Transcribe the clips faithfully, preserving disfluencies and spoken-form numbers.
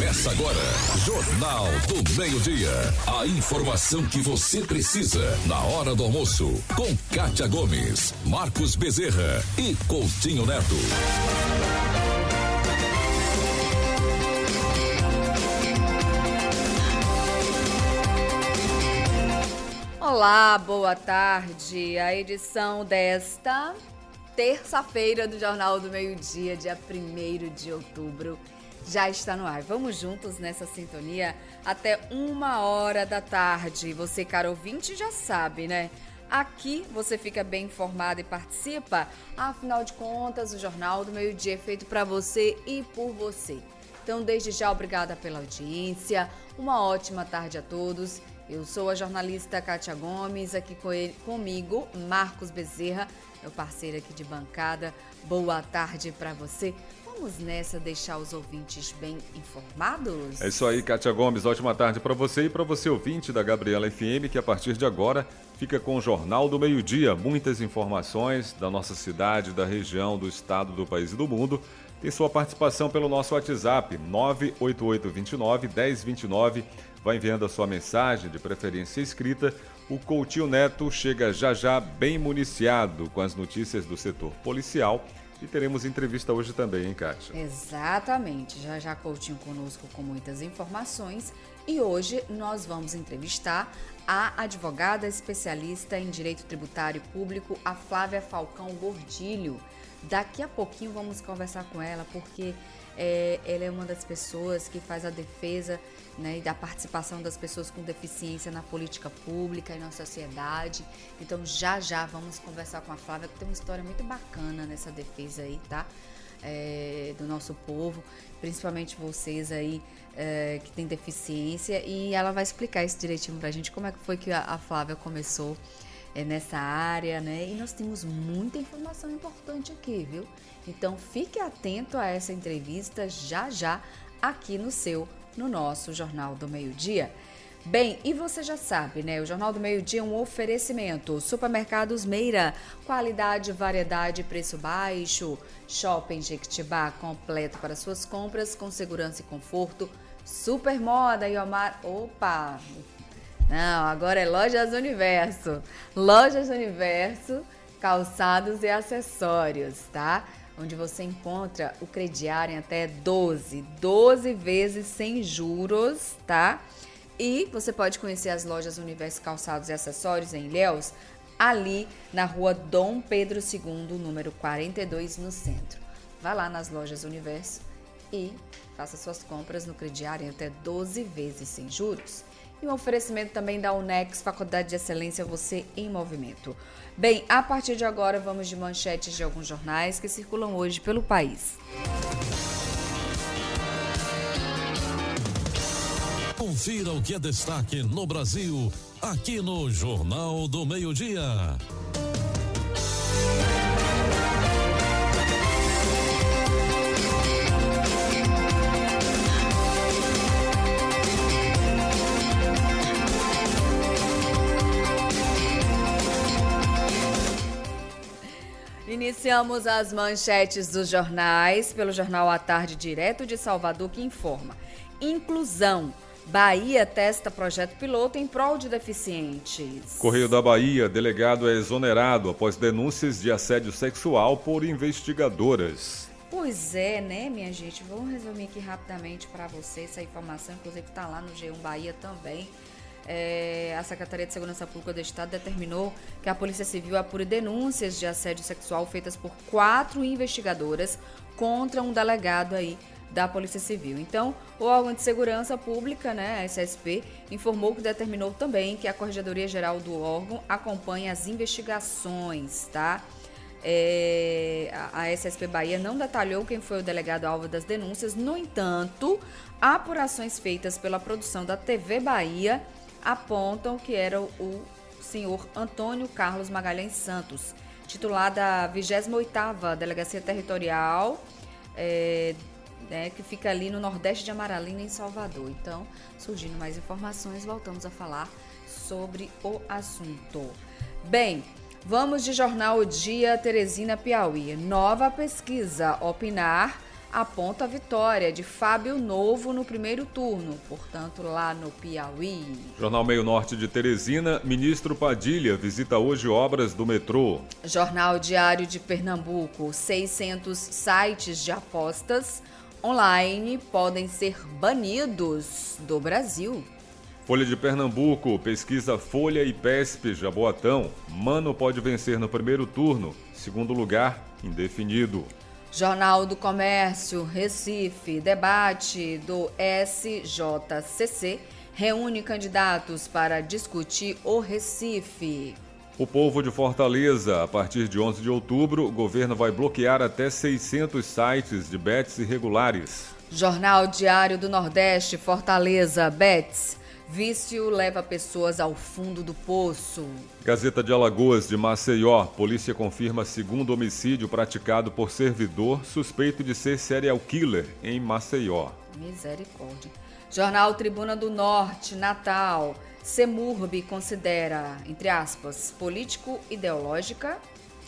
Começa agora, Jornal do Meio-Dia. A informação que você precisa na hora do almoço. Com Kátia Gomes, Marcos Bezerra e Coutinho Neto. Olá, boa tarde. A edição desta terça-feira do Jornal do Meio-Dia, dia primeiro de outubro, já está no ar. Vamos juntos nessa sintonia até uma hora da tarde. Você, caro ouvinte, já sabe, né? Aqui você fica bem informado e participa. Afinal de contas, o Jornal do Meio-Dia é feito para você e por você. Então, desde já, obrigada pela audiência. Uma ótima tarde a todos. Eu sou a jornalista Kátia Gomes, aqui com ele, comigo, Marcos Bezerra, meu parceiro aqui de bancada. Boa tarde para você. Vamos nessa deixar os ouvintes bem informados? É isso aí, Kátia Gomes. Ótima tarde para você e para você, ouvinte da Gabriela F M, que a partir de agora fica com o Jornal do Meio-Dia. Muitas informações da nossa cidade, da região, do estado, do país e do mundo. Tem sua participação pelo nosso WhatsApp, nove oito oito dois nove, um zero dois nove. Vai enviando a sua mensagem, de preferência escrita. O Coutinho Neto chega já já bem municiado com as notícias do setor policial. E teremos entrevista hoje também, hein, Kátia? Exatamente. Já já Coutinho conosco com muitas informações. E hoje nós vamos entrevistar a advogada especialista em Direito Tributário Público, a Flávia Falcão Gordilho. Daqui a pouquinho vamos conversar com ela, porque é, ela é uma das pessoas que faz a defesa, né, e da participação das pessoas com deficiência na política pública e na sociedade. Então, já já vamos conversar com a Flávia, que tem uma história muito bacana nessa defesa aí, tá? É, do nosso povo, principalmente vocês aí é, que têm deficiência, e ela vai explicar isso direitinho pra gente, como é que foi que a, a Flávia começou é, nessa área, né? E nós temos muita informação importante aqui, viu? Então, fique atento a essa entrevista já já aqui no seu, no nosso Jornal do Meio-Dia. Bem, e você já sabe, né? O Jornal do Meio-Dia é um oferecimento. Supermercados Meira, qualidade, variedade, preço baixo. Shopping Jequitibá, completo para suas compras, com segurança e conforto. Super Moda e Omar... Opa! Não, agora é Lojas Universo. Lojas Universo, calçados e acessórios, tá? Onde você encontra o crediário em até doze, doze vezes sem juros, tá? E você pode conhecer as Lojas Universo Calçados e Acessórios em Ilhéus, ali na rua Dom Pedro segundo, número quarenta e dois, no centro. Vá lá nas Lojas Universo e faça suas compras no crediário em até doze vezes sem juros. E um oferecimento também da Unex, Faculdade de Excelência, você em movimento. Bem, a partir de agora vamos de manchetes de alguns jornais que circulam hoje pelo país. Confira o que é destaque no Brasil, aqui no Jornal do Meio-Dia. Iniciamos as manchetes dos jornais pelo Jornal à Tarde, direto de Salvador, que informa: inclusão. Bahia testa projeto piloto em prol de deficientes. Correio da Bahia, delegado é exonerado após denúncias de assédio sexual por investigadoras. Pois é, né, minha gente? Vamos resumir aqui rapidamente para você essa informação, inclusive está lá no G um Bahia também. É, a Secretaria de Segurança Pública do Estado determinou que a Polícia Civil apure denúncias de assédio sexual feitas por quatro investigadoras contra um delegado aí da Polícia Civil. Então, o órgão de segurança pública, né, a S S P, informou que determinou também que a Corregedoria Geral do órgão acompanhe as investigações, tá? É, a S S P Bahia não detalhou quem foi o delegado alvo das denúncias. No entanto, apurações feitas pela produção da T V Bahia apontam que era o senhor Antônio Carlos Magalhães Santos, titular da vigésima oitava Delegacia Territorial, é, né, que fica ali no Nordeste de Amaralina, em Salvador. Então, surgindo mais informações, voltamos a falar sobre o assunto. Bem, vamos de Jornal O Dia, Teresina, Piauí. Nova pesquisa, Opinar, aponta a vitória de Fábio Novo no primeiro turno, portanto lá no Piauí. Jornal Meio Norte de Teresina, ministro Padilha visita hoje obras do metrô. Jornal Diário de Pernambuco, seiscentos sites de apostas online podem ser banidos do Brasil. Folha de Pernambuco, pesquisa Folha e P E S P Jaboatão. Mano pode vencer no primeiro turno, segundo lugar, indefinido. Jornal do Comércio, Recife, debate do S J C C reúne candidatos para discutir o Recife. O Povo de Fortaleza, a partir de onze de outubro, o governo vai bloquear até seiscentos sites de bets irregulares. Jornal Diário do Nordeste, Fortaleza, bets. Vício leva pessoas ao fundo do poço. Gazeta de Alagoas, de Maceió. Polícia confirma segundo homicídio praticado por servidor suspeito de ser serial killer em Maceió. Misericórdia. Jornal Tribuna do Norte, Natal. Semurb considera, entre aspas, político-ideológica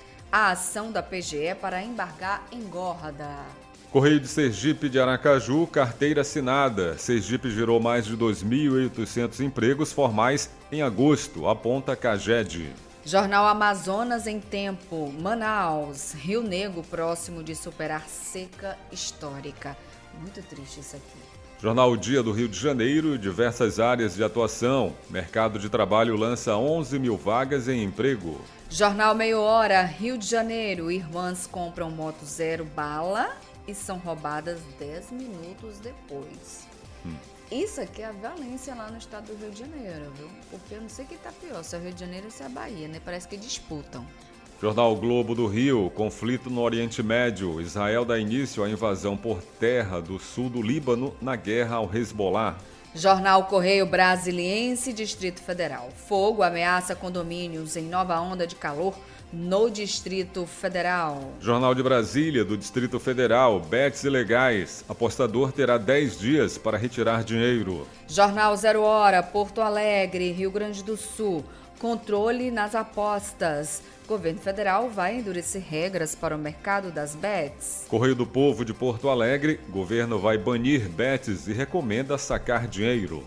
a ação da P G E para embargar engorda. Correio de Sergipe de Aracaju, carteira assinada. Sergipe gerou mais de dois mil e oitocentos empregos formais em agosto, aponta Caged. Jornal Amazonas em Tempo, Manaus, Rio Negro próximo de superar seca histórica. Muito triste isso aqui. Jornal Dia do Rio de Janeiro, diversas áreas de atuação. Mercado de trabalho lança onze mil vagas em emprego. Jornal Meia Hora, Rio de Janeiro, irmãs compram moto zero bala e são roubadas dez minutos depois. Hum. Isso aqui é a violência lá no estado do Rio de Janeiro, viu? Porque eu não sei o que tá pior, se é o Rio de Janeiro ou se é a Bahia, né? Parece que disputam. Jornal Globo do Rio, conflito no Oriente Médio. Israel dá início à invasão por terra do sul do Líbano na guerra ao Hezbollah. Jornal Correio Brasiliense, Distrito Federal. Fogo ameaça condomínios em nova onda de calor no Distrito Federal. Jornal de Brasília, do Distrito Federal, bets ilegais. Apostador terá dez dias para retirar dinheiro. Jornal Zero Hora, Porto Alegre, Rio Grande do Sul. Controle nas apostas. Governo federal vai endurecer regras para o mercado das bets. Correio do Povo de Porto Alegre, governo vai banir bets e recomenda sacar dinheiro.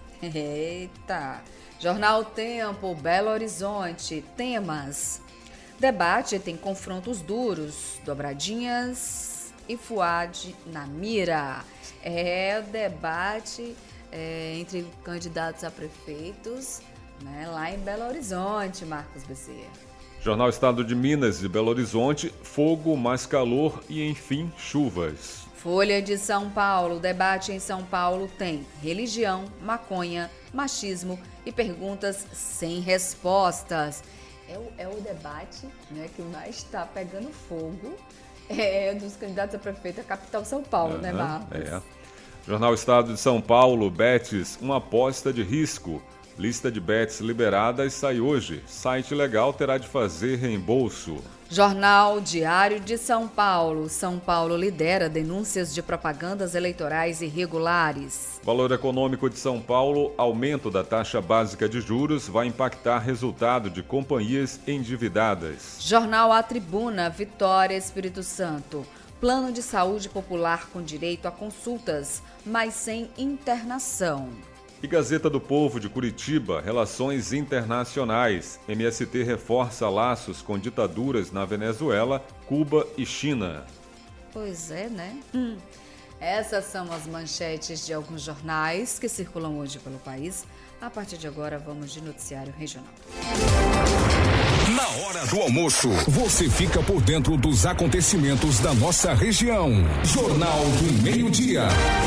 Eita! Jornal Tempo, Belo Horizonte, temas. Debate tem confrontos duros, dobradinhas e Fuad na mira. É o debate é, entre candidatos a prefeitos, né, lá em Belo Horizonte, Marcos Bezerra. Jornal Estado de Minas de Belo Horizonte, fogo, mais calor e, enfim, chuvas. Folha de São Paulo, debate em São Paulo tem religião, maconha, machismo e perguntas sem respostas. É o, é o debate, né, que mais está pegando fogo é, dos candidatos a prefeito da capital São Paulo, uhum, né, Marcos? É. Jornal Estado de São Paulo, bets, uma aposta de risco. Lista de bets liberadas sai hoje. Site legal terá de fazer reembolso. Jornal Diário de São Paulo. São Paulo lidera denúncias de propagandas eleitorais irregulares. Valor Econômico de São Paulo. Aumento da taxa básica de juros vai impactar resultado de companhias endividadas. Jornal A Tribuna. Vitória, Espírito Santo. Plano de saúde popular com direito a consultas, mas sem internação. E Gazeta do Povo de Curitiba, relações internacionais. M S T reforça laços com ditaduras na Venezuela, Cuba e China. Pois é, né? Hum. Essas são as manchetes de alguns jornais que circulam hoje pelo país. A partir de agora, vamos de noticiário regional. Na hora do almoço, você fica por dentro dos acontecimentos da nossa região. Jornal do Meio-Dia.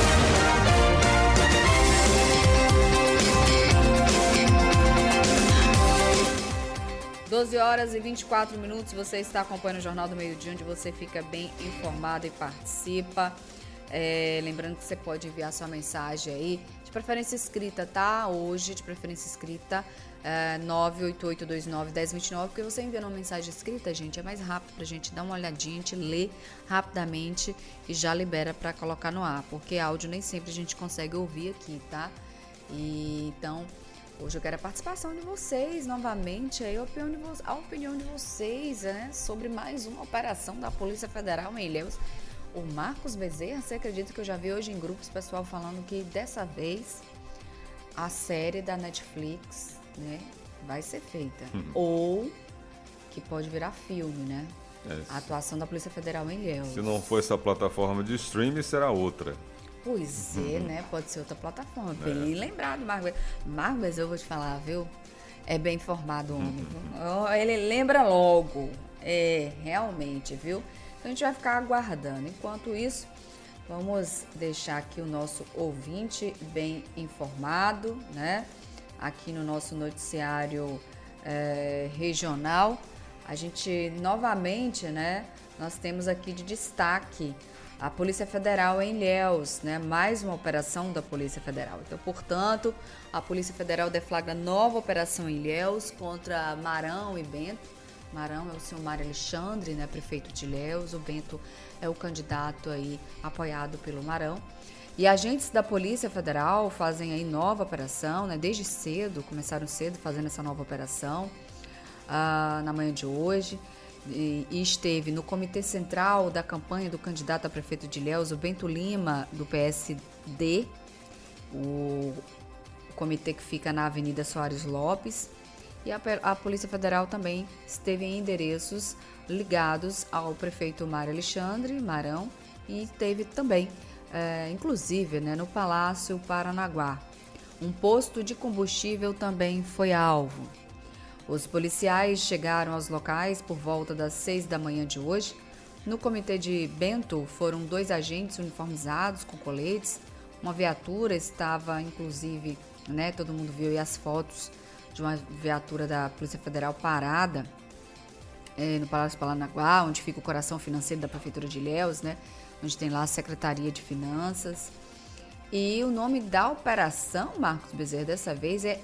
doze horas e vinte e quatro minutos, você está acompanhando o Jornal do Meio-Dia, onde você fica bem informado e participa. É, lembrando que você pode enviar sua mensagem aí, de preferência escrita, tá? Hoje, de preferência escrita, é, nove oito oito dois nove, um zero dois nove, porque você enviando uma mensagem escrita, gente, é mais rápido pra gente dar uma olhadinha, a gente lê rapidamente e já libera pra colocar no ar, porque áudio nem sempre a gente consegue ouvir aqui, tá? E, então... hoje eu quero a participação de vocês novamente, aí a opinião de, vo- a opinião de vocês, né, sobre mais uma operação da Polícia Federal em Ilhéus. o Marcos Bezerra, você acredita que eu já vi hoje em grupos pessoal falando que dessa vez a série da Netflix, né, vai ser feita. Uhum. Ou que pode virar filme, né? É, a atuação da Polícia Federal em Ilhéus. Se não for essa plataforma de streaming, será outra. Pois é, uhum. né? Pode ser outra plataforma. É. Bem lembrado, Marcos. Marcos, eu vou te falar, viu? É bem informado, homem. Uhum. Ele lembra logo. É, realmente, viu? Então a gente vai ficar aguardando. Enquanto isso, vamos deixar aqui o nosso ouvinte bem informado, né? Aqui no nosso noticiário é, regional. A gente, novamente, né? Nós temos aqui de destaque a Polícia Federal em Ilhéus, né? Mais uma operação da Polícia Federal. Então, portanto, a Polícia Federal deflagra nova operação em Ilhéus contra Marão e Bento. Marão é o senhor Mário Alexandre, né, prefeito de Ilhéus. O Bento é o candidato aí apoiado pelo Marão. E agentes da Polícia Federal fazem aí nova operação, né? Desde cedo, começaram cedo fazendo essa nova operação ah, na manhã de hoje. E, e esteve no Comitê Central da campanha do candidato a prefeito de Ilhéus, o Bento Lima, do P S D, o, o comitê que fica na Avenida Soares Lopes. E a, a Polícia Federal também esteve em endereços ligados ao prefeito Mário Alexandre Marão e teve também, é, inclusive, né, no Palácio Paranaguá. Um posto de combustível também foi alvo. Os policiais chegaram aos locais por volta das seis da manhã de hoje. No comitê de Bento foram dois agentes uniformizados com coletes. Uma viatura estava, inclusive, né, todo mundo viu aí as fotos de uma viatura da Polícia Federal parada é, no Palácio Paranaguá, onde fica o coração financeiro da Prefeitura de Ilhéus, né, onde tem lá a Secretaria de Finanças. E o nome da operação, Marcos Bezerra, dessa vez é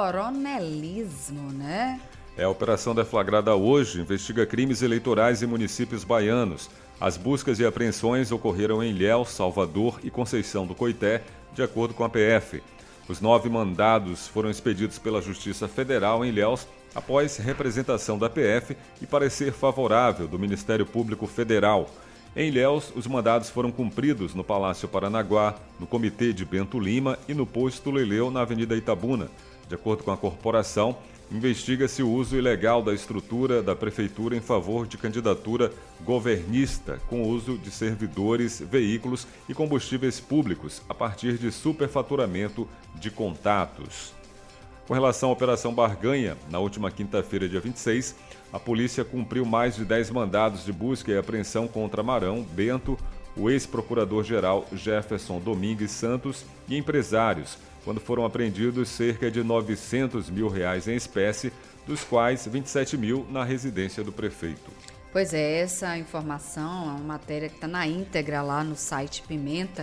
Coronelismo, né? É, a operação deflagrada hoje investiga crimes eleitorais em municípios baianos. As buscas e apreensões ocorreram em Ilhéus, Salvador e Conceição do Coité, de acordo com a P F. Os nove mandados foram expedidos pela Justiça Federal em Ilhéus após representação da P F e parecer favorável do Ministério Público Federal. Em Ilhéus, os mandados foram cumpridos no Palácio Paranaguá, no Comitê de Bento Lima e no Posto Leleu, na Avenida Itabuna. De acordo com a corporação, investiga-se o uso ilegal da estrutura da Prefeitura em favor de candidatura governista, com uso de servidores, veículos e combustíveis públicos a partir de superfaturamento de contatos. Com relação à Operação Barganha, na última quinta-feira, dia vinte e seis, a polícia cumpriu mais de dez mandados de busca e apreensão contra Marão, Bento, o ex-procurador-geral Jefferson Domingues Santos e empresários, quando foram apreendidos cerca de novecentos mil reais em espécie, dos quais vinte e sete mil na residência do prefeito. Pois é, essa informação é uma matéria que está na íntegra lá no site Pimenta.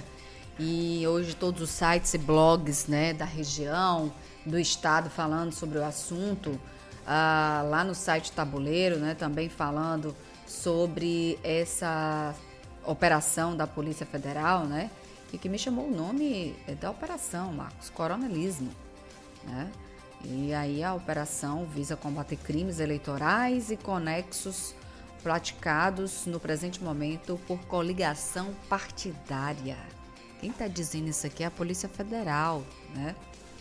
E hoje todos os sites e blogs, né, da região, do estado falando sobre o assunto. Ah, lá no site Tabuleiro, né, também falando sobre essa operação da Polícia Federal, né? E que me chamou o nome da operação, Marcos, Coronelismo, né? E aí a operação visa combater crimes eleitorais e conexos praticados no presente momento por coligação partidária. Quem está dizendo isso aqui é a Polícia Federal, né?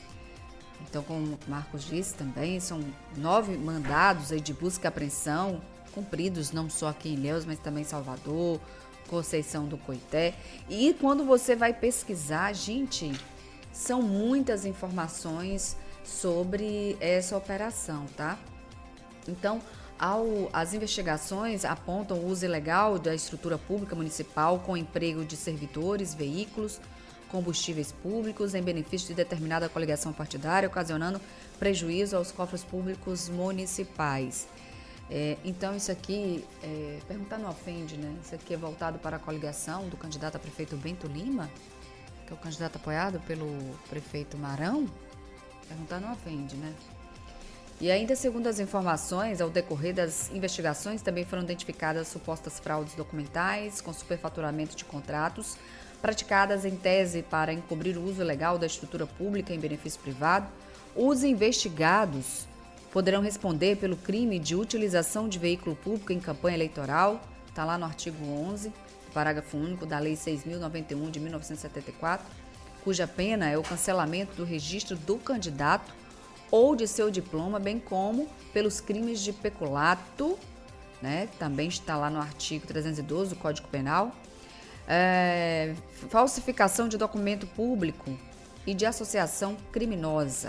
Então, como o Marcos disse também, são nove mandados aí de busca e apreensão cumpridos não só aqui em Ilhéus, mas também em Salvador, Conceição do Coité. E quando você vai pesquisar, gente, são muitas informações sobre essa operação, tá? Então, ao, as investigações apontam o uso ilegal da estrutura pública municipal com emprego de servidores, veículos, combustíveis públicos em benefício de determinada coligação partidária, ocasionando prejuízo aos cofres públicos municipais. É, então, isso aqui, é, perguntar não ofende, né? Isso aqui é voltado para a coligação do candidato a prefeito Bento Lima, que é o candidato apoiado pelo prefeito Marão. Perguntar não ofende, né? E ainda, segundo as informações, ao decorrer das investigações, também foram identificadas supostas fraudes documentais com superfaturamento de contratos, praticadas em tese para encobrir o uso ilegal da estrutura pública em benefício privado. Os investigados poderão responder pelo crime de utilização de veículo público em campanha eleitoral, está lá no artigo onze do parágrafo único da Lei seis mil e noventa e um de mil novecentos e setenta e quatro, cuja pena é o cancelamento do registro do candidato ou de seu diploma, bem como pelos crimes de peculato, né, que também está lá no artigo trezentos e doze do Código Penal, é, falsificação de documento público e de associação criminosa.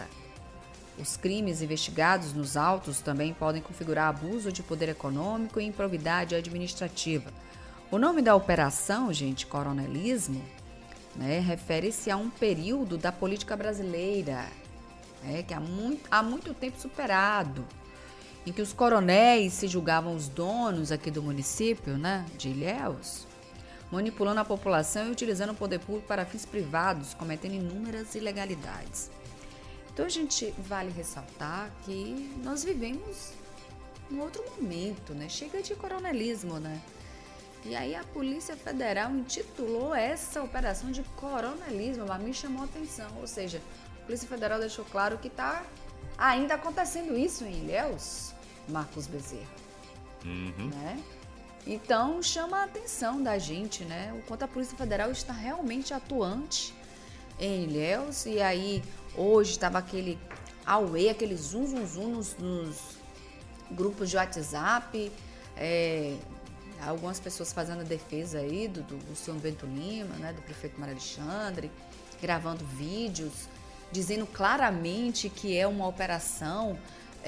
Os crimes investigados nos autos também podem configurar abuso de poder econômico e improbidade administrativa. O nome da operação, gente, coronelismo, né, refere-se a um período da política brasileira, né, que há muito, há muito tempo superado, em que os coronéis se julgavam os donos aqui do município, né, de Ilhéus, manipulando a população e utilizando o poder público para fins privados, cometendo inúmeras ilegalidades. Então, a gente vale ressaltar que nós vivemos um outro momento, né? Chega de coronelismo, né? E aí a Polícia Federal intitulou essa operação de coronelismo, mas me chamou a atenção. Ou seja, a Polícia Federal deixou claro que está ainda acontecendo isso em Ilhéus, Marcos Bezerra. Uhum. Né? Então, chama a atenção da gente, né? O quanto a Polícia Federal está realmente atuante em Ilhéus. E aí, hoje estava aquele auê, aquele zum, zum, zum nos, nos grupos de WhatsApp, é, algumas pessoas fazendo a defesa aí do, do, do senhor Bento Lima, né, do prefeito Mário Alexandre, gravando vídeos, dizendo claramente que é uma operação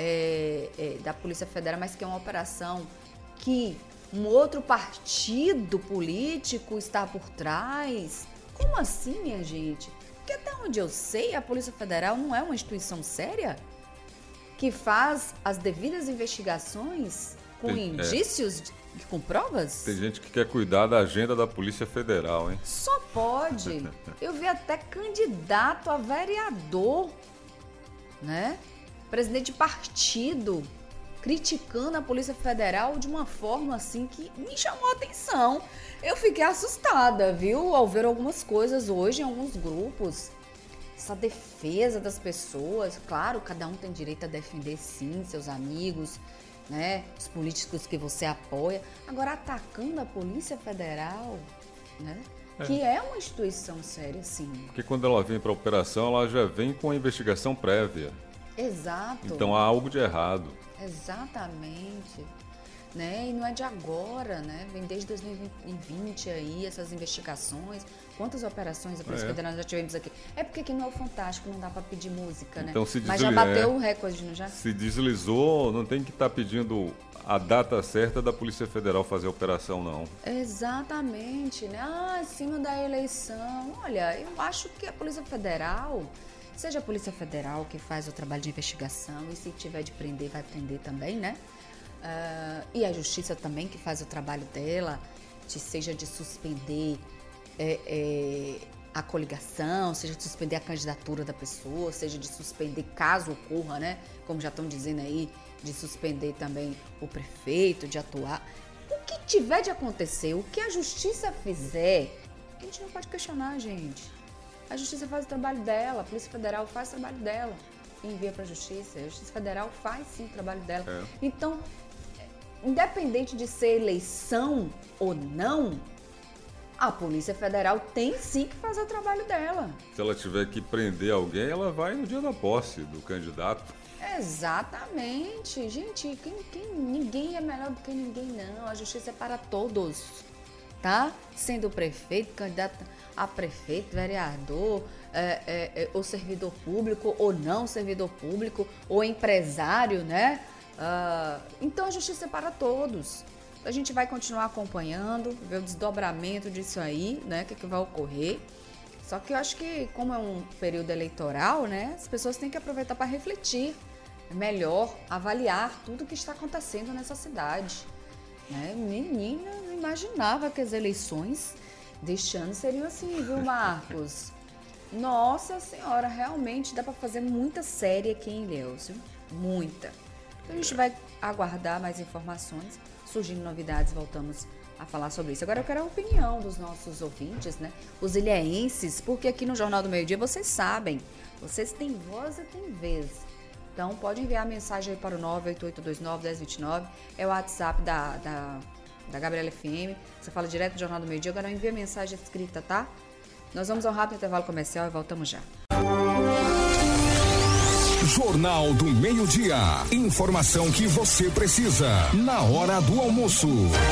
é, é, da Polícia Federal, mas que é uma operação que um outro partido político está por trás. Como assim, minha gente? Porque até onde eu sei, a Polícia Federal não é uma instituição séria que faz as devidas investigações com Tem, indícios, é. com provas? Tem gente que quer cuidar da agenda da Polícia Federal, hein? Só pode. Eu vi até candidato a vereador, né? Presidente de partido, criticando a Polícia Federal de uma forma assim que me chamou a atenção. Eu fiquei assustada, viu? Ao ver algumas coisas hoje em alguns grupos. Essa defesa das pessoas. Claro, cada um tem direito a defender, sim, seus amigos, né? Os políticos que você apoia. Agora, atacando a Polícia Federal, né? É. Que é uma instituição séria, sim. Porque quando ela vem para a operação, ela já vem com a investigação prévia. Exato. Então há algo de errado. Exatamente. Né? E não é de agora, né? Vem desde dois mil e vinte aí, essas investigações. Quantas operações a Polícia é. Federal já tivemos aqui? É porque aqui não é o Fantástico, não dá para pedir música, então, né? Se Mas já bateu o é, recorde, não já? Se deslizou, não tem que estar tá pedindo a data certa da Polícia Federal fazer a operação, não. Exatamente, né? Ah, acima da eleição. Olha, eu acho que a Polícia Federal, seja a Polícia Federal que faz o trabalho de investigação, e se tiver de prender, vai prender também, né? Uh, e a Justiça também que faz o trabalho dela, de, seja de suspender é, é, a coligação, seja de suspender a candidatura da pessoa, seja de suspender caso ocorra, né? Como já estão dizendo aí, de suspender também o prefeito, de atuar. O que tiver de acontecer, o que a Justiça fizer, a gente não pode questionar, gente. A Justiça faz o trabalho dela, a Polícia Federal faz o trabalho dela e envia para a Justiça. A Justiça Federal faz sim o trabalho dela. É. Então, independente de ser eleição ou não, a Polícia Federal tem sim que fazer o trabalho dela. Se ela tiver que prender alguém, ela vai no dia da posse do candidato. Exatamente. Gente, quem, quem, ninguém é melhor do que ninguém, não. A Justiça é para todos, tá? Sendo o prefeito, candidato a prefeito, vereador, é, é, é, ou servidor público, ou não servidor público, ou empresário, né? Uh, então a Justiça é para todos. A gente vai continuar acompanhando, ver o desdobramento disso aí, né? O que, que vai ocorrer. Só que eu acho que, como é um período eleitoral, né? As pessoas têm que aproveitar para refletir melhor, avaliar tudo que está acontecendo nessa cidade. Né? Menina, não imaginava que as eleições deste ano seriam assim, viu, Marcos? Nossa Senhora, realmente dá para fazer muita série aqui em Ilhéus, viu? Muita. Então a gente vai aguardar mais informações. Surgindo novidades, voltamos a falar sobre isso. Agora eu quero a opinião dos nossos ouvintes, né? Os ilhéenses, porque aqui no Jornal do Meio Dia vocês sabem, vocês têm voz e têm vez. Então pode enviar mensagem aí para o nove oito oito dois nove um zero dois nove, é o WhatsApp da, da da Gabriela F M. Você fala direto do Jornal do Meio Dia, agora envia mensagem escrita, tá? Nós vamos ao rápido intervalo comercial e voltamos já. Jornal do Meio-Dia. Informação que você precisa na hora do almoço.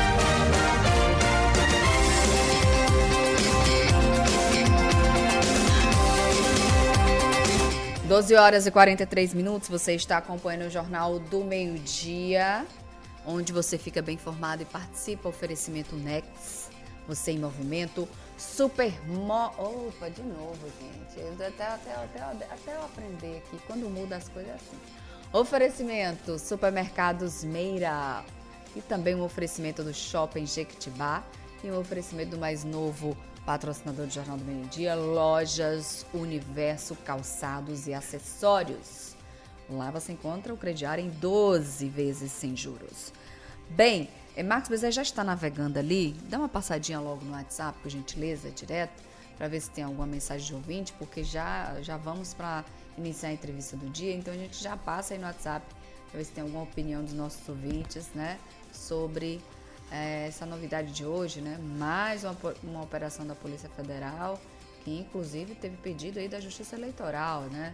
doze horas e quarenta e três minutos, você está acompanhando o Jornal do Meio-Dia, onde você fica bem informado e participa. Oferecimento Nex, você em movimento. Supermo... Opa, de novo, gente. Eu até, até, até, até eu aprender aqui, quando muda as coisas é assim. Oferecimento Supermercados Meira. E também um oferecimento do Shopping Jequitibá. E um oferecimento do mais novo patrocinador do Jornal do Meio-Dia, Lojas Universo Calçados e Acessórios. Lá você encontra o crediário em doze vezes sem juros. Bem, Marcos Bezerra já está navegando ali. Dá uma passadinha logo no WhatsApp, por gentileza, direto, para ver se tem alguma mensagem de ouvinte, porque já, já vamos para iniciar a entrevista do dia, então a gente já passa aí no WhatsApp para ver se tem alguma opinião dos nossos ouvintes, né, sobre é, essa novidade de hoje, né, mais uma, uma operação da Polícia Federal, que inclusive teve pedido aí da Justiça Eleitoral, né,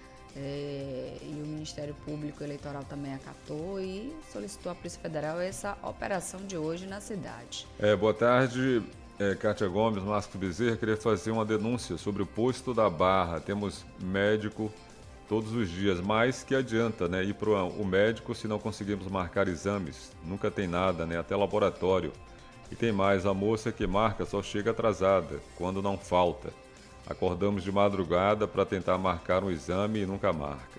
É, e o Ministério Público Eleitoral também acatou e solicitou à Polícia Federal essa operação de hoje na cidade. É, boa tarde, é, Kátia Gomes, Marcos Bezerra. Queria fazer uma denúncia sobre o posto da Barra. Temos médico todos os dias, mas que adianta, né, ir para o médico se não conseguimos marcar exames. Nunca tem nada, né, até laboratório. E tem mais, a moça que marca só chega atrasada, quando não falta. Acordamos de madrugada para tentar marcar um exame e nunca marca.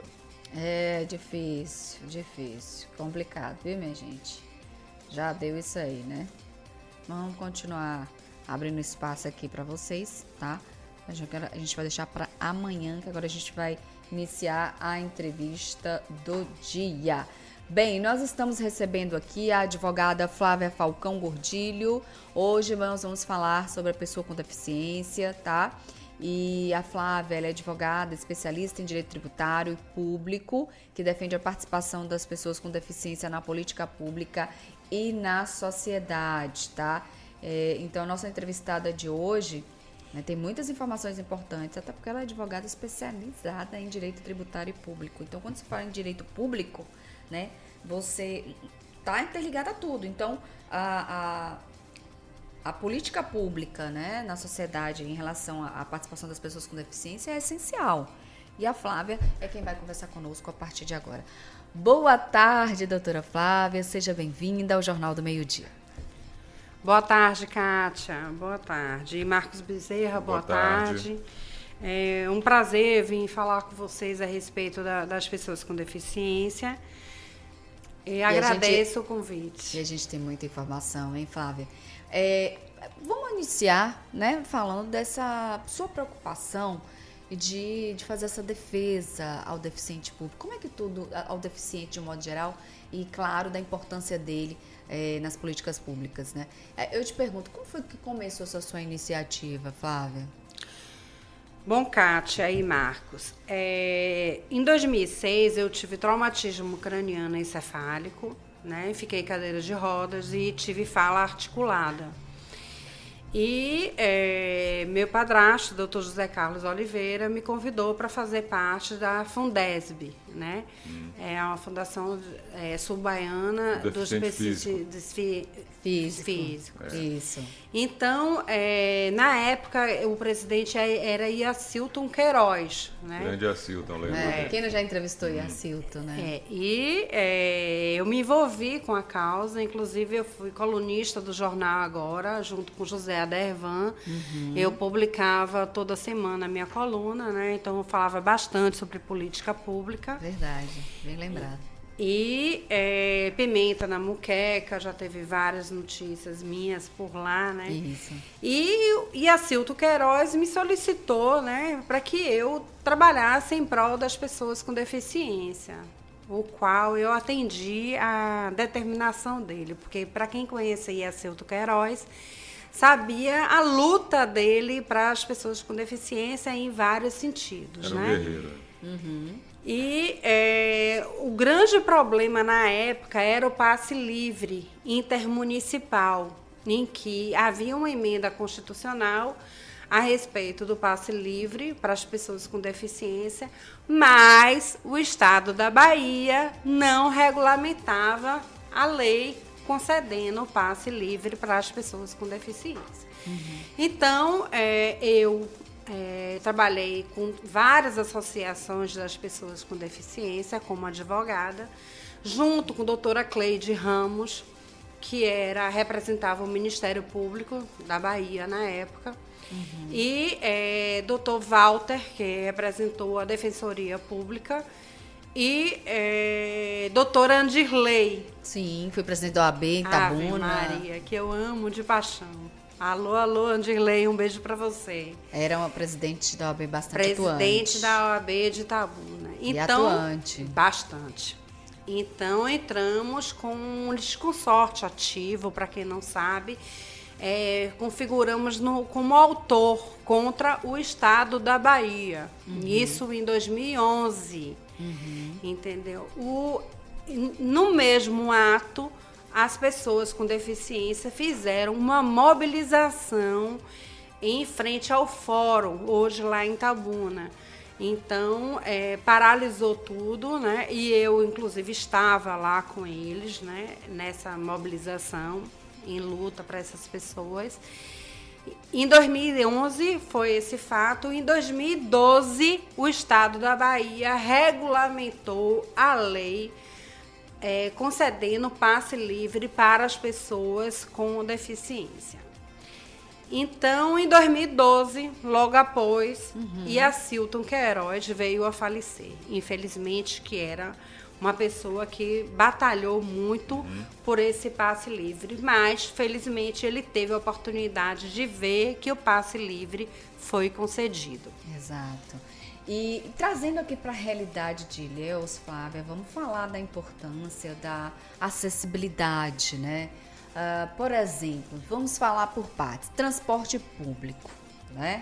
É difícil, difícil, complicado, viu, minha gente? Já deu isso aí, né? Vamos continuar abrindo espaço aqui para vocês, tá? A gente vai deixar para amanhã, que agora a gente vai iniciar a entrevista do dia. Bem, nós estamos recebendo aqui a advogada Flávia Falcão Gordilho. Hoje nós vamos falar sobre a pessoa com deficiência, tá? E a Flávia, ela é advogada, especialista em direito tributário e público, que defende a participação das pessoas com deficiência na política pública e na sociedade, tá? É, então, a nossa entrevistada de hoje, né, tem muitas informações importantes, até porque ela é advogada especializada em direito tributário e público. Então, quando se fala em direito público, né, você está interligada a tudo. Então, a... a A política pública, né, na sociedade em relação à participação das pessoas com deficiência é essencial. E a Flávia é quem vai conversar conosco a partir de agora. Boa tarde, doutora Flávia. Seja bem-vinda ao Jornal do Meio-Dia. Boa tarde, Kátia. Boa tarde. Marcos Bezerra, boa, boa tarde. tarde. É um prazer vir falar com vocês a respeito da, das pessoas com deficiência. E, e agradeço gente, o convite. E a gente tem muita informação, hein, Flávia? É, vamos iniciar, né, falando dessa sua preocupação de, de fazer essa defesa ao deficiente público. Como é que tudo, ao deficiente de um modo geral, e claro, da importância dele é, nas políticas públicas, né? Eu te pergunto, como foi que começou essa sua iniciativa, Flávia? Bom, Kátia e Marcos, é, em dois mil e seis eu tive traumatismo craniano encefálico, né? Fiquei em cadeira de rodas e tive fala articulada. E é, meu padrasto, doutor José Carlos Oliveira, me convidou para fazer parte da Fundesb, né? Hum. É uma fundação é, sul-baiana dos deficientes físicos. físicos. É. Isso. Então, é, na época, o presidente era Iacilton Queiroz, né? Grande Iacilton, lembro. É, quem não já entrevistou hum. Iacilton, né? É, e é, eu me envolvi com a causa, inclusive eu fui colunista do jornal Agora, junto com José Adervan. Uhum. Eu publicava toda semana a minha coluna, né? Então eu falava bastante sobre política pública. Verdade, bem lembrado. E é, Pimenta na Muqueca, já teve várias notícias minhas por lá, né? Isso. E, e a Cilto Queiroz me solicitou, né, para que eu trabalhasse em prol das pessoas com deficiência, o qual eu atendi a determinação dele, porque para quem conhecia a Cilto Queiroz, sabia a luta dele para as pessoas com deficiência em vários sentidos, Era um né? guerreiro. Uhum. E é, o grande problema na época era o passe livre intermunicipal, em que havia uma emenda constitucional a respeito do passe livre para as pessoas com deficiência, mas o Estado da Bahia não regulamentava a lei concedendo o passe livre para as pessoas com deficiência. Uhum. Então, é, eu é, trabalhei com várias associações das pessoas com deficiência como advogada, junto com a doutora Cleide Ramos, que era, representava o Ministério Público da Bahia na época, uhum. e é, doutor Walter, que representou a Defensoria Pública, e é, doutora Andirley. Sim, fui presidente da O A B em Itabuna. Ave Maria, que eu amo de paixão. Alô, alô, Andirley, um beijo para você. Era uma presidente da O A B bastante presidente atuante. Presidente da O A B de Itabuna. E então, atuante. Bastante. Então, entramos com um litisconsorte ativo, para quem não sabe, é, configuramos no, como autor contra o Estado da Bahia. Uhum. Isso em dois mil e onze. Uhum. Entendeu? O, no mesmo ato, as pessoas com deficiência fizeram uma mobilização em frente ao fórum, hoje lá em Itabuna. Então, é, paralisou tudo, né? E eu, inclusive, estava lá com eles, né? Nessa mobilização, em luta para essas pessoas. Em dois mil e onze foi esse fato. Em dois mil e doze, o Estado da Bahia regulamentou a lei é, concedendo passe livre para as pessoas com deficiência. Então, em dois mil e doze, logo após, uhum. Iacilton Queiroz veio a falecer. Infelizmente, que era uma pessoa que batalhou muito uhum. por esse passe livre. Mas, felizmente, ele teve a oportunidade de ver que o passe livre foi concedido. Exato. E trazendo aqui para a realidade de Ilhéus, Flávia, vamos falar da importância da acessibilidade, né? Uh, por exemplo, vamos falar por partes. Transporte público, né?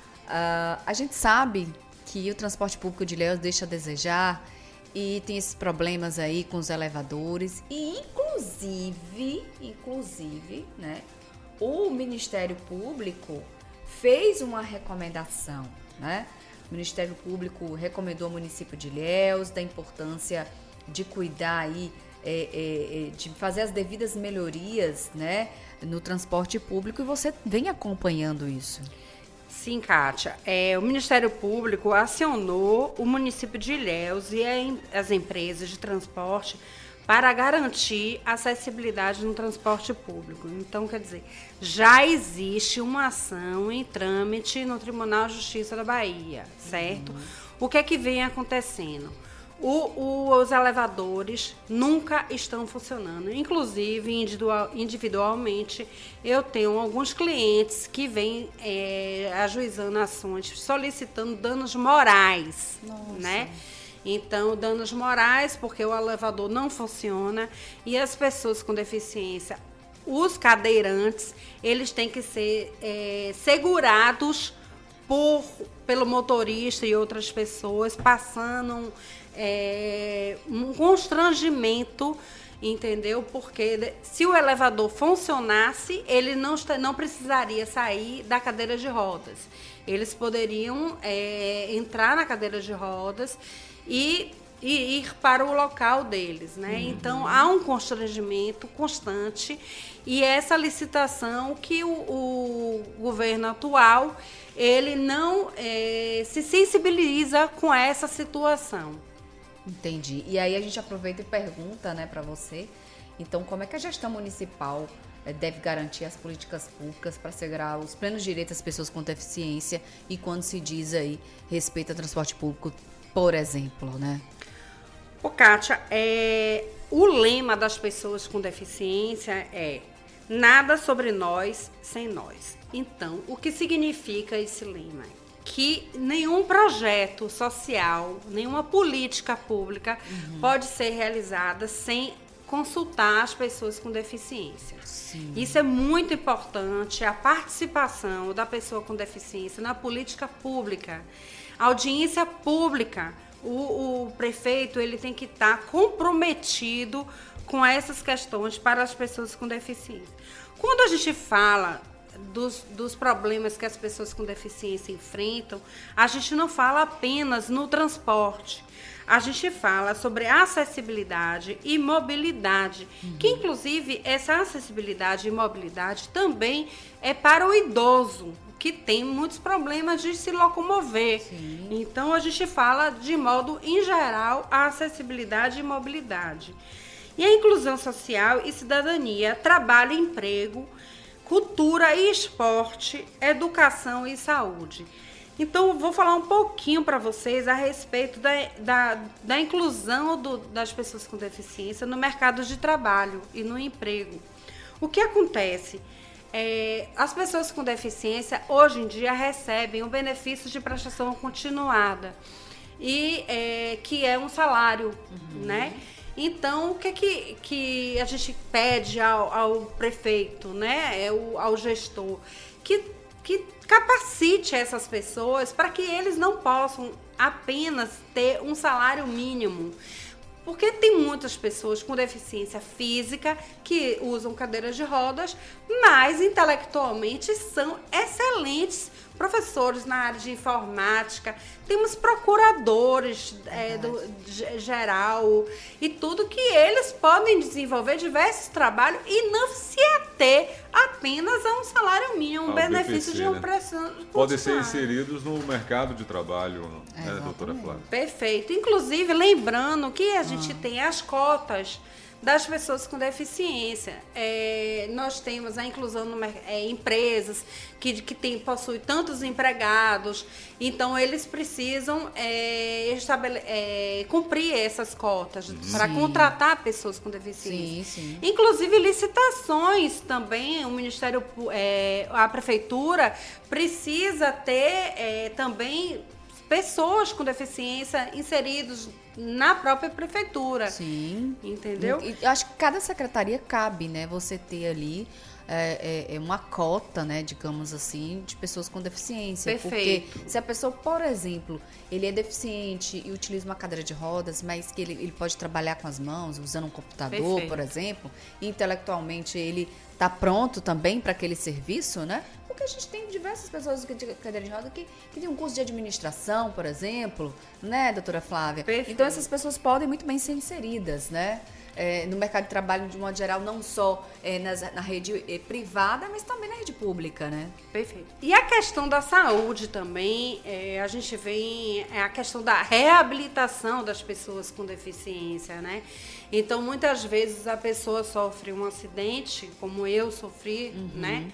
Uh, a gente sabe que o transporte público de Ilhéus deixa a desejar e tem esses problemas aí com os elevadores e, inclusive, inclusive, né? O Ministério Público fez uma recomendação, né? O Ministério Público recomendou ao município de Ilhéus da importância de cuidar aí É, é, de fazer as devidas melhorias, né, no transporte público, e você vem acompanhando isso. Sim, Kátia. É, o Ministério Público acionou o município de Ilhéus e as empresas de transporte para garantir a acessibilidade no transporte público. Então, quer dizer, já existe uma ação em trâmite no Tribunal de Justiça da Bahia, certo? Uhum. O que é que vem acontecendo? O, o, os elevadores nunca estão funcionando. Inclusive, individual, individualmente, eu tenho alguns clientes que vêm é, ajuizando ações, solicitando danos morais. Nossa. Né? Então, danos morais, porque o elevador não funciona e as pessoas com deficiência, os cadeirantes, eles têm que ser é, segurados por, pelo motorista e outras pessoas, passando É, um constrangimento, entendeu? Porque se o elevador funcionasse, ele não, não precisaria sair da cadeira de rodas. Eles poderiam é, entrar na cadeira de rodas e, e ir para o local deles, né? Uhum. Então, há um constrangimento constante e essa licitação que o, o governo atual, ele não é, se sensibiliza com essa situação. Entendi. E aí a gente aproveita e pergunta, né, para você, então, como é que a gestão municipal eh, deve garantir as políticas públicas para assegurar os plenos direitos das pessoas com deficiência e quando se diz aí respeito ao transporte público, por exemplo, né? Ô, Kátia, é, o lema das pessoas com deficiência é nada sobre nós sem nós. Então, o que significa esse lema? Que nenhum projeto social, nenhuma política pública uhum. pode ser realizada sem consultar as pessoas com deficiência. Sim. Isso é muito importante, a participação da pessoa com deficiência na política pública, audiência pública, o, o prefeito ele tem que estar comprometido com essas questões para as pessoas com deficiência. Quando a gente fala dos, dos problemas que as pessoas com deficiência enfrentam, a gente não fala apenas no transporte. A gente fala sobre acessibilidade e mobilidade, uhum. que inclusive essa acessibilidade e mobilidade também é para o idoso, que tem muitos problemas de se locomover. Sim. Então a gente fala de modo em geral a acessibilidade e mobilidade. E a inclusão social e cidadania, trabalho e emprego, cultura e esporte, educação e saúde. Então, vou falar um pouquinho para vocês a respeito da, da, da inclusão do, das pessoas com deficiência no mercado de trabalho e no emprego. O que acontece? É, as pessoas com deficiência, hoje em dia, recebem o benefício de prestação continuada, e, é, que é um salário, uhum. né? Então, o que, que, que a gente pede ao, ao prefeito, né? É o, ao gestor? Que, que capacite essas pessoas para que eles não possam apenas ter um salário mínimo. Porque tem muitas pessoas com deficiência física que usam cadeiras de rodas, mas intelectualmente são excelentes professores na área de informática, temos procuradores é, do, de, geral e tudo, que eles podem desenvolver diversos trabalhos e não se ater apenas a um salário mínimo, um benefício de um preço. Podem ser inseridos no mercado de trabalho, é, né, doutora Flávia? Perfeito. Inclusive, lembrando que a gente ah. tem as cotas das pessoas com deficiência. É, nós temos a inclusão em é, empresas que, que tem, possuem tantos empregados, então eles precisam é, estabele, é, cumprir essas cotas para contratar pessoas com deficiência. Sim, sim. Inclusive licitações também, o Ministério, é, a Prefeitura precisa ter é, também pessoas com deficiência inseridos na própria prefeitura. Sim. Entendeu? E, acho que cada secretaria cabe, né? Você ter ali é, é, uma cota, né? Digamos assim, de pessoas com deficiência. Perfeito. Porque se a pessoa, por exemplo, ele é deficiente e utiliza uma cadeira de rodas, mas que ele, ele pode trabalhar com as mãos, usando um computador, Perfeito. Por exemplo, e intelectualmente ele está pronto também para aquele serviço, né? Porque a gente tem diversas pessoas de cadeira de roda que, que tem um curso de administração, por exemplo, né, doutora Flávia? Perfeito. Então, essas pessoas podem muito bem ser inseridas, né? É, no mercado de trabalho, de modo geral, não só é, nas, na rede é, privada, mas também na rede pública, né? Perfeito. E a questão da saúde também, é, a gente vê é a questão da reabilitação das pessoas com deficiência, né? Então, muitas vezes a pessoa sofre um acidente, como eu sofri, uhum. né?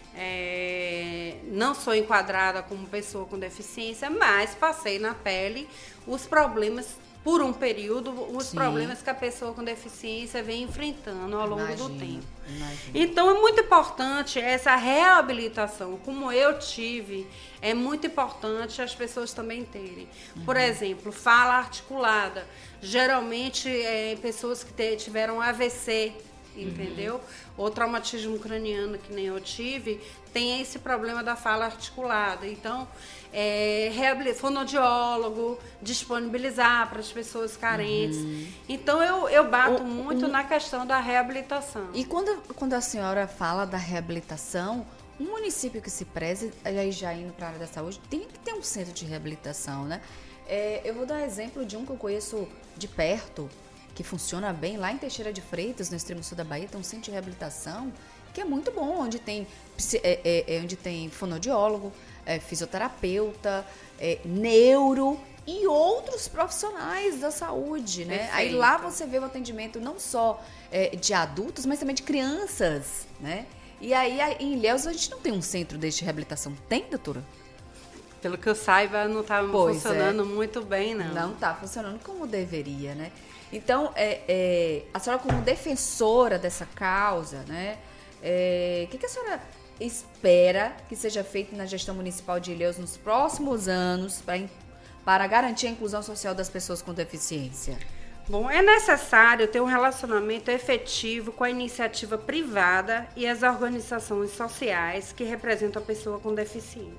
É, não sou enquadrada como pessoa com deficiência, mas passei na pele os problemas, por um período, os Sim. problemas que a pessoa com deficiência vem enfrentando ao longo imagino, do tempo. Imagino. Então, é muito importante essa reabilitação, como eu tive, é muito importante as pessoas também terem. Uhum. Por exemplo, fala articulada. Geralmente, é, pessoas que tiveram A V C, entendeu? Uhum. Ou traumatismo craniano, que nem eu tive, tem esse problema da fala articulada. Então, é, fonoaudiólogo, disponibilizar para as pessoas carentes. Uhum. Então, eu, eu bato o, muito o, na questão da reabilitação. E quando, quando a senhora fala da reabilitação, um município que se preze, aí já indo para a área da saúde, tem que ter um centro de reabilitação, né? É, eu vou dar exemplo de um que eu conheço de perto, que funciona bem, lá em Teixeira de Freitas, no extremo sul da Bahia, tem um centro de reabilitação que é muito bom, onde tem, é, é, onde tem fonoaudiólogo, é, fisioterapeuta, é, neuro e outros profissionais da saúde, né? Perfeito. Aí lá você vê o atendimento não só é, de adultos, mas também de crianças, né? E aí em Ilhéus a gente não tem um centro deste de reabilitação, tem, doutora? Pelo que eu saiba, não está funcionando é. muito bem, não. Não está funcionando como deveria, né? Então, é, é, a senhora como defensora dessa causa, né? É, o que, que a senhora espera que seja feito na gestão municipal de Ilhéus nos próximos anos pra, para garantir a inclusão social das pessoas com deficiência? Bom, é necessário ter um relacionamento efetivo com a iniciativa privada e as organizações sociais que representam a pessoa com deficiência.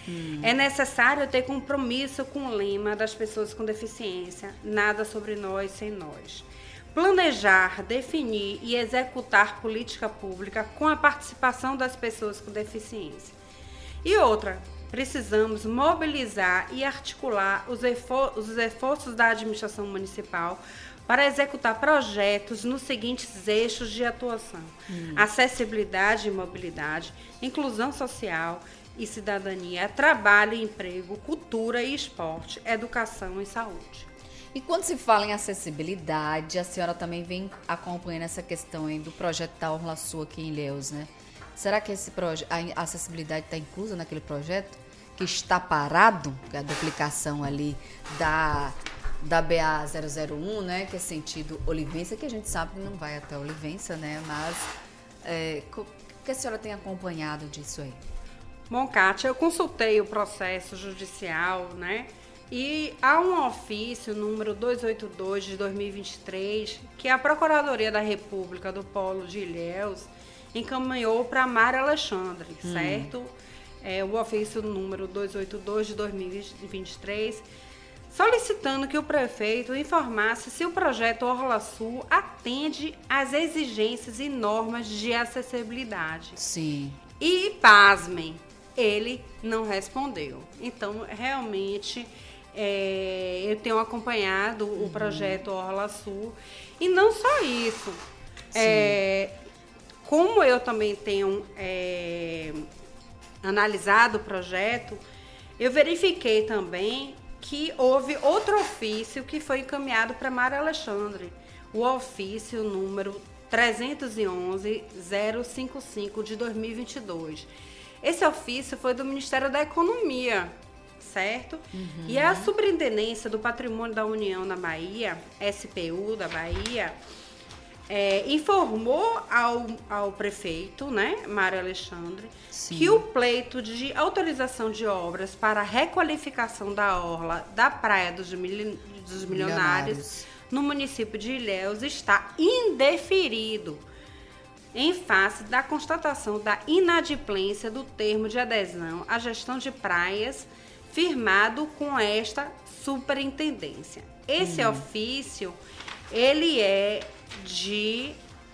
Hum. É necessário ter compromisso com o lema das pessoas com deficiência, nada sobre nós sem nós. Planejar, definir e executar política pública com a participação das pessoas com deficiência. E outra, precisamos mobilizar e articular os, esfor- os esforços da administração municipal para executar projetos nos seguintes eixos de atuação: hum. acessibilidade e mobilidade, inclusão social e cidadania, trabalho e emprego, cultura e esporte, educação e saúde. E quando se fala em acessibilidade, a senhora também vem acompanhando essa questão aí do projeto da Orla Sul aqui em Ilhéus, né? Será que esse proje- a acessibilidade está inclusa naquele projeto que está parado, que é a duplicação ali da, da B A zero zero um, né? Que é sentido Olivença, que a gente sabe que não vai até Olivença, né? Mas é, o que a senhora tem acompanhado disso aí? Bom, Kátia, eu consultei o processo judicial, né? E há um ofício número duzentos e oitenta e dois de dois mil e vinte e três que a Procuradoria da República do Polo de Ilhéus encaminhou para a Mara Alexandre, hum. certo? É, o ofício número duzentos e oitenta e dois de dois mil e vinte e três, solicitando que o prefeito informasse se o projeto Orla Sul atende às exigências e normas de acessibilidade. Sim. E, pasmem, ele não respondeu. Então, realmente, é, eu tenho acompanhado uhum. o projeto Orla Sul. E não só isso. É, como eu também tenho é, analisado o projeto, eu verifiquei também que houve outro ofício que foi encaminhado para Mara Alexandre. O ofício número trezentos e onze zero cinquenta e cinco de dois mil e vinte e dois. Esse ofício foi do Ministério da Economia, certo? Uhum. E a Superintendência do Patrimônio da União na Bahia, S P U da Bahia, é, informou ao, ao prefeito, né, Mário Alexandre, Sim. que o pleito de autorização de obras para a requalificação da orla da Praia dos, Mil, dos Milionários, Milionários no município de Ilhéus está indeferido, em face da constatação da inadimplência do termo de adesão à gestão de praias firmado com esta superintendência. Esse hum. ofício, ele é de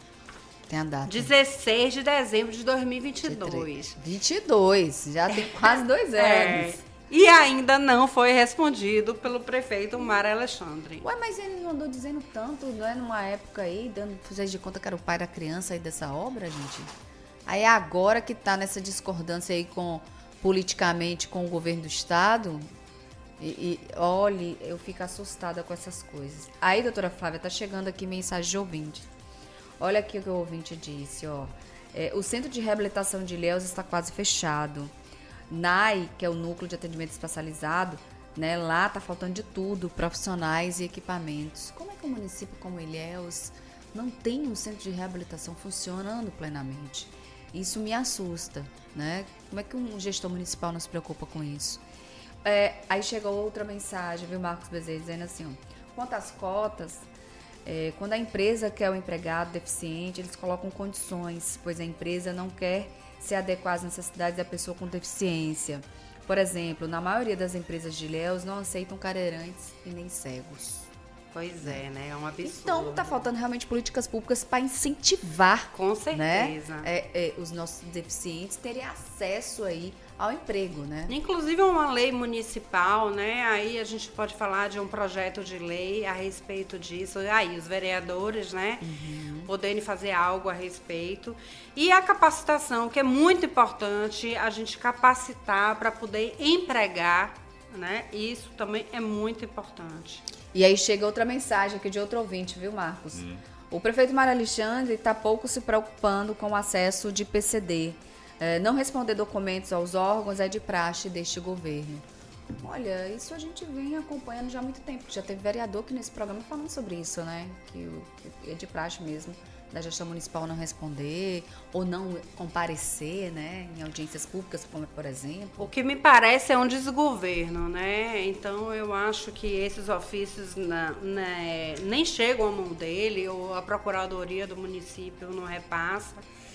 tem a data. dezesseis de dezembro de dois mil e vinte e dois. vinte e dois, já tem quase dois anos. É. E ainda não foi respondido pelo prefeito Mário Alexandre. Ué, mas ele não andou dizendo tanto, não é? Numa época aí, dando, fizesse de conta que era o pai da criança aí dessa obra, gente. Aí agora que tá nessa discordância aí com, politicamente com o governo do estado, e, e olhe, eu fico assustada com essas coisas. Aí, doutora Flávia, tá chegando aqui mensagem de ouvinte. Olha aqui o que o ouvinte disse, ó. É, o Centro de Reabilitação de Ilhéus está quase fechado. N A I, que é o Núcleo de Atendimento Especializado, né, lá está faltando de tudo, profissionais e equipamentos. Como é que um município como Ilhéus não tem um centro de reabilitação funcionando plenamente? Isso me assusta, né? Como é que um gestor municipal não se preocupa com isso? É, aí chegou outra mensagem, viu, Marcos Bezerra, dizendo assim, ó, quanto às cotas, é, quando a empresa quer o empregado deficiente, eles colocam condições, pois a empresa não quer se adequar às necessidades da pessoa com deficiência. Por exemplo, na maioria das empresas de Ilhéus não aceitam cadeirantes e nem cegos. Pois é, né? É um absurdo. Então, está faltando realmente políticas públicas para incentivar, com certeza, né, é, é, os nossos deficientes terem acesso aí ao emprego, né? Inclusive uma lei municipal, né? Aí a gente pode falar de um projeto de lei a respeito disso. Aí os vereadores, né? Uhum. Poderem fazer algo a respeito. E a capacitação, que é muito importante a gente capacitar para poder empregar, né? Isso também é muito importante. E aí chega outra mensagem aqui de outro ouvinte, viu, Marcos? Hum. O prefeito Mário Alexandre está pouco se preocupando com o acesso de P C D. É, não responder documentos aos órgãos é de praxe deste governo. Olha, isso a gente vem acompanhando já há muito tempo. Já teve vereador aqui nesse programa falando sobre isso, né? Que, o, que é de praxe mesmo da gestão municipal não responder ou não comparecer, né, em audiências públicas, como por exemplo. O que me parece é um desgoverno, né? Então eu acho que esses ofícios na, na, nem chegam à mão dele ou a procuradoria do município não repassa.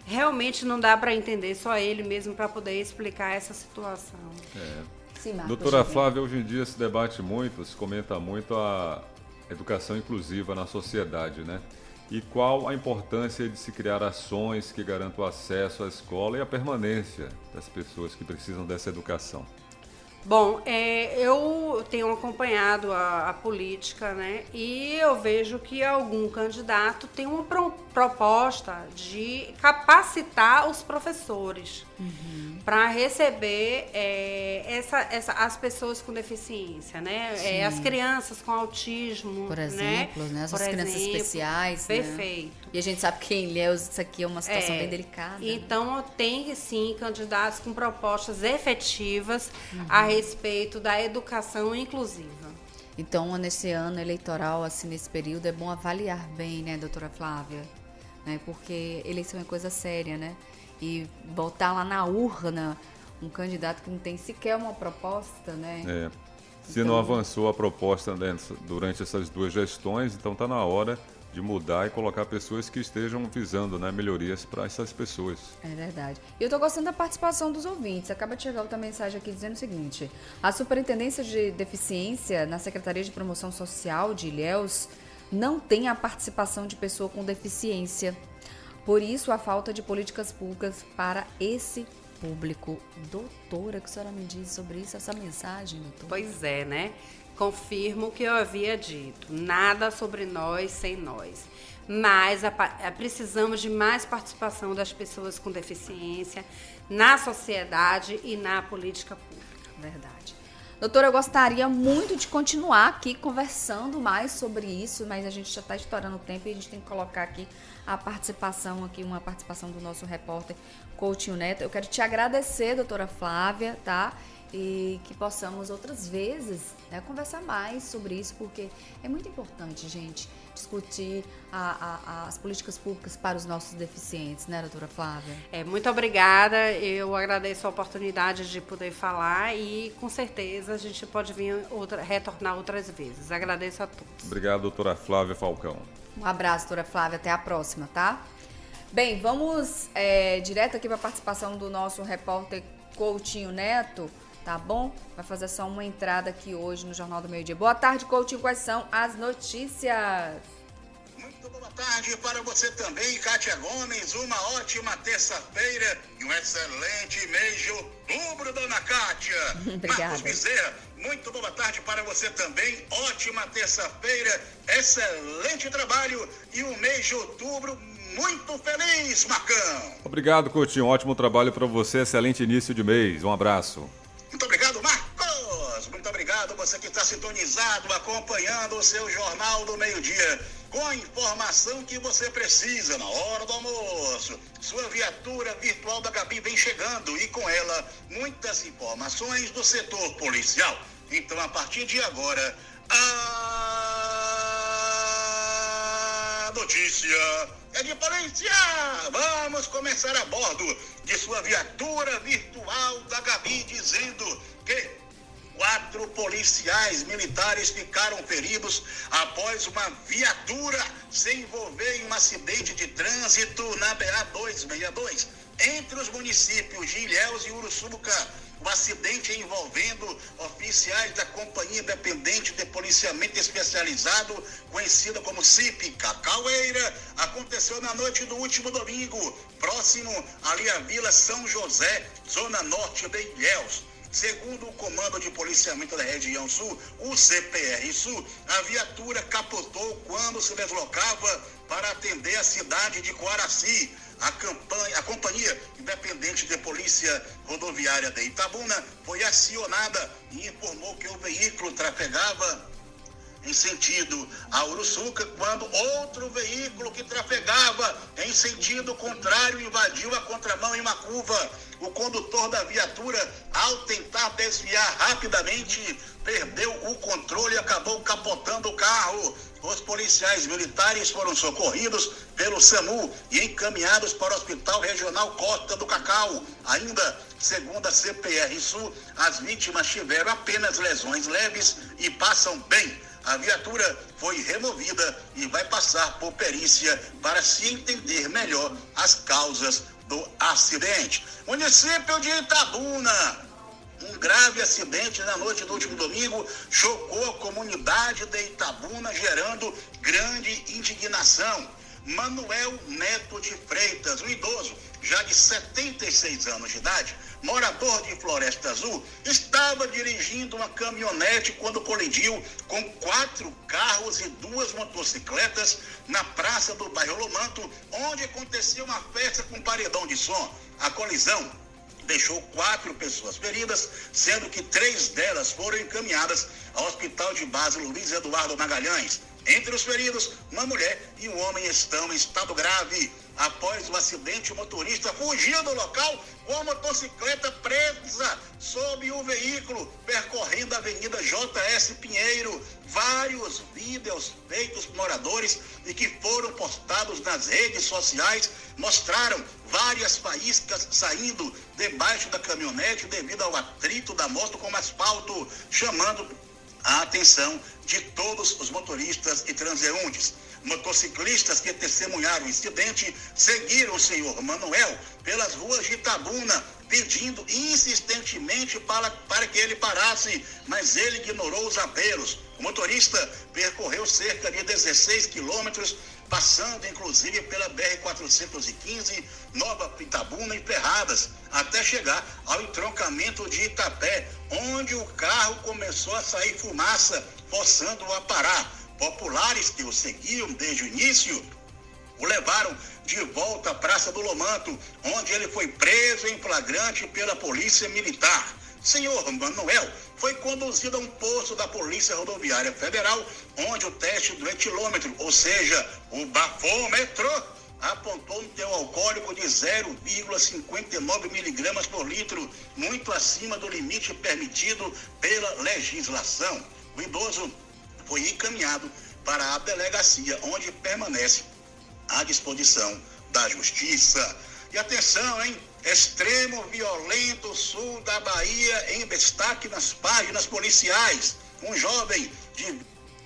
realmente não dá para entender, só ele mesmo para poder explicar essa situação. É. Sim, Marcos, Doutora Flávia, hoje em dia se debate muito, se comenta muito a educação inclusiva na sociedade, né? E qual a importância de se criar ações que garantam o acesso à escola e a permanência das pessoas que precisam dessa educação? Bom, é, eu tenho acompanhado a, a política, né? E eu vejo que algum candidato tem uma pro, proposta de capacitar os professores uhum. para receber é, essa, essa, as pessoas com deficiência, né? É, as crianças com autismo, por exemplo, né? né? As Por crianças exemplo, especiais, perfeito. Né? E a gente sabe que em Ilhéus isso aqui é uma situação é, bem delicada. Então, né? tem sim candidatos com propostas efetivas uhum. a respeito da educação inclusiva. Então, nesse ano eleitoral, assim, nesse período, é bom avaliar bem, né, doutora Flávia? Né, porque eleição é coisa séria, né? E botar lá na urna um candidato que não tem sequer uma proposta, né? É. Se então, não avançou a proposta durante essas duas gestões, então está na hora de mudar e colocar pessoas que estejam visando, né, melhorias para essas pessoas. É verdade. E eu estou gostando da participação dos ouvintes. Acaba de chegar outra mensagem aqui dizendo o seguinte: a Superintendência de Deficiência na Secretaria de Promoção Social de Ilhéus não tem a participação de pessoa com deficiência. Por isso, a falta de políticas públicas para esse público. Doutora, o que a senhora me diz sobre isso, essa mensagem, doutora? Pois é, né? Confirmo o que eu havia dito. Nada sobre nós sem nós. Mas a, a, precisamos de mais participação das pessoas com deficiência na sociedade e na política pública. Verdade. Doutora, eu gostaria muito de continuar aqui conversando mais sobre isso, mas a gente já está estourando o tempo e a gente tem que colocar aqui a participação, aqui uma participação do nosso repórter Coutinho Neto. Eu quero te agradecer, doutora Flávia, tá? E que possamos outras vezes, né, conversar mais sobre isso, porque é muito importante, gente, discutir a, a, as políticas públicas para os nossos deficientes, né, doutora Flávia? É, muito obrigada, eu agradeço a oportunidade de poder falar e com certeza a gente pode vir outra, retornar outras vezes. Agradeço a todos. Obrigado, doutora Flávia Falcão. Um abraço, doutora Flávia, até a próxima, tá? Bem, vamos é, direto aqui para a participação do nosso repórter Coutinho Neto. Tá bom? Vai fazer só uma entrada aqui hoje no Jornal do Meio Dia. Boa tarde, Coutinho. Quais são as notícias? Muito boa tarde para você também, Kátia Gomes. Uma ótima terça-feira e um excelente mês de outubro, dona Kátia. Obrigada. Marcos Bezerra, muito boa tarde para você também. Ótima terça-feira, excelente trabalho e um mês de outubro muito feliz, Marcão. Obrigado, Coutinho. Ótimo trabalho para você. Excelente início de mês. Um abraço. Muito obrigado, Marcos. Muito obrigado você que está sintonizado, acompanhando o seu Jornal do Meio-Dia, com a informação que você precisa na hora do almoço. Sua viatura virtual da Gabi vem chegando e com ela muitas informações do setor policial. Então, a partir de agora, a notícia é de polícia. Vamos começar a bordo de sua viatura virtual da Gabi, dizendo que quatro policiais militares ficaram feridos após uma viatura se envolver em um acidente de trânsito na B A duzentos e sessenta e dois, entre os municípios de Ilhéus e Uruçuca. O acidente envolvendo oficiais da Companhia Independente de Policiamento Especializado, conhecida como C I P Cacaueira, aconteceu na noite do último domingo, próximo ali à Vila São José, zona norte de Ilhéus. Segundo o Comando de Policiamento da Região Sul, o C P R Sul, a viatura capotou quando se deslocava para atender a cidade de Coaraci. A, campanha, a Companhia Independente de Polícia Rodoviária de Itabuna foi acionada e informou que o veículo trafegava em sentido a Uruçuca, quando outro veículo que trafegava em sentido contrário invadiu a contramão em uma curva. O condutor da viatura, ao tentar desviar rapidamente, perdeu o controle e acabou capotando o carro. Os policiais militares foram socorridos pelo SAMU e encaminhados para o Hospital Regional Costa do Cacau. Ainda, segundo a C P R Sul, as vítimas tiveram apenas lesões leves e passam bem. A viatura foi removida e vai passar por perícia para se entender melhor as causas do acidente. Município de Itabuna. Um grave acidente na noite do último domingo chocou a comunidade de Itabuna, gerando grande indignação. Manuel Neto de Freitas, um idoso já de setenta e seis anos de idade, morador de Floresta Azul, estava dirigindo uma caminhonete quando colidiu com quatro carros e duas motocicletas na praça do bairro Lomanto, onde aconteceu uma festa com paredão de som. A colisão deixou quatro pessoas feridas, sendo que três delas foram encaminhadas ao Hospital de Base Luiz Eduardo Magalhães. Entre os feridos, uma mulher e um homem estão em estado grave. Após o acidente, o motorista fugiu do local com a motocicleta presa sob o veículo, percorrendo a Avenida J S Pinheiro. Vários vídeos feitos por moradores e que foram postados nas redes sociais mostraram várias faíscas saindo debaixo da caminhonete devido ao atrito da moto com o asfalto, chamando a atenção de todos os motoristas e transeuntes. Motociclistas que testemunharam o incidente seguiram o senhor Manuel pelas ruas de Itabuna, pedindo insistentemente para, para que ele parasse, mas ele ignorou os apelos. O motorista percorreu cerca de dezesseis quilômetros, passando inclusive pela B R quatrocentos e quinze, Nova Itabuna e Ferradas, até chegar ao entroncamento de Itapé, onde o carro começou a sair fumaça, forçando-o a parar. Populares que o seguiam desde o início o levaram de volta à Praça do Lomanto, onde ele foi preso em flagrante pela Polícia Militar. Senhor Manuel foi conduzido a um posto da Polícia Rodoviária Federal, onde o teste do etilômetro, ou seja, o bafômetro, apontou um teor alcoólico de zero vírgula cinquenta e nove miligramas por litro, muito acima do limite permitido pela legislação. O idoso foi encaminhado para a delegacia, onde permanece à disposição da Justiça. E atenção, hein? Extremo violento sul da Bahia em destaque nas páginas policiais. Um jovem de...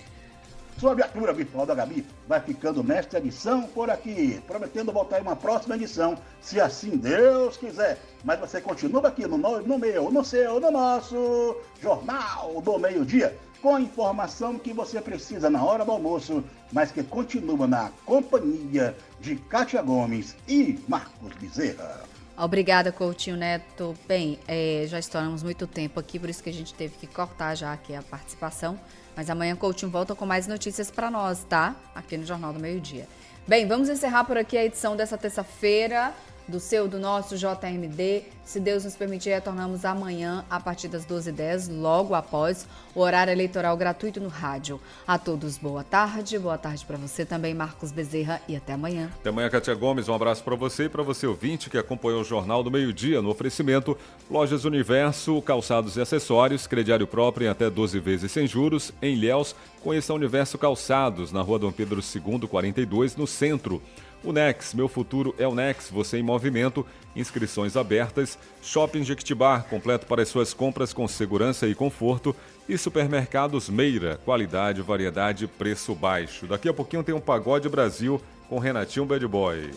Sua viatura virtual da Gabi vai ficando nesta edição por aqui, prometendo voltar em uma próxima edição, se assim Deus quiser. Mas você continua aqui no, no meu, no seu, no nosso Jornal do Meio-Dia, com a informação que você precisa na hora do almoço, mas que continua na companhia de Kátia Gomes e Marcos Bezerra. Obrigada, Coutinho Neto. Bem, é, já estouramos muito tempo aqui, por isso que a gente teve que cortar já aqui a participação. Mas amanhã Coutinho volta com mais notícias para nós, tá? Aqui no Jornal do Meio-Dia. Bem, vamos encerrar por aqui a edição dessa terça-feira do seu, do nosso J M D. Se Deus nos permitir, retornamos amanhã a partir das doze e dez, logo após o horário eleitoral gratuito no rádio. A todos, boa tarde. Boa tarde para você também, Marcos Bezerra, e até amanhã. Até amanhã, Kátia Gomes. Um abraço para você e para você ouvinte que acompanhou o Jornal do Meio-Dia no oferecimento Lojas Universo, calçados e acessórios, crediário próprio em até doze vezes sem juros. Em Ilhéus, conheça o Universo Calçados, na rua Dom Pedro segundo, quarenta e dois, no centro. O Nex, meu futuro é o Nex, você em movimento, inscrições abertas, Shopping Jequitibá, completo para as suas compras com segurança e conforto, e Supermercados Meira, qualidade, variedade, preço baixo. Daqui a pouquinho tem um Pagode Brasil com Renatinho Bad Boy.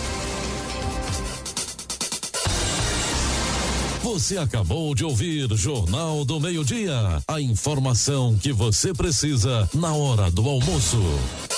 Você acabou de ouvir Jornal do Meio-Dia, a informação que você precisa na hora do almoço.